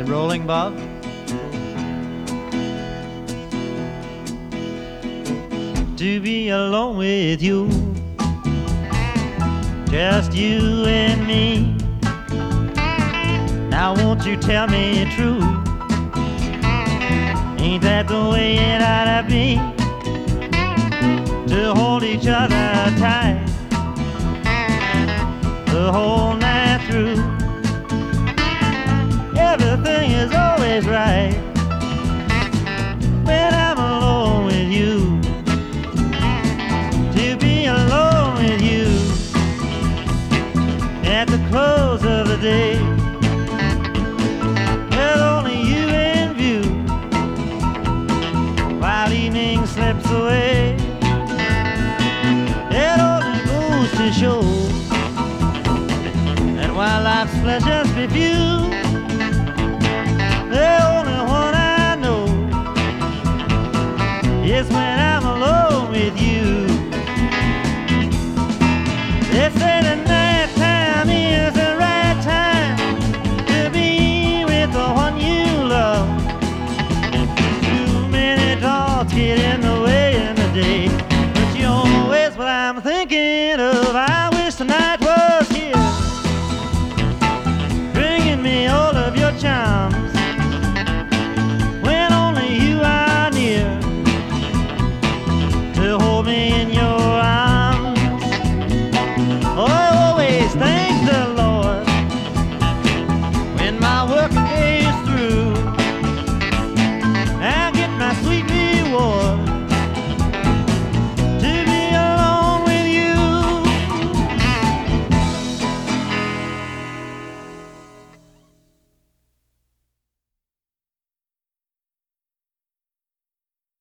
it rolling, Bob? To be alone with you, just you and me. Now won't you tell me true? Ain't that the way it ought to be? To hold each other tight the whole night through. Everything is always right when I'm alone with you. To be alone with you at the close of the day, with only you in view while evening slips away. It only goes to show that while life's pleasures be few, the only one I know is when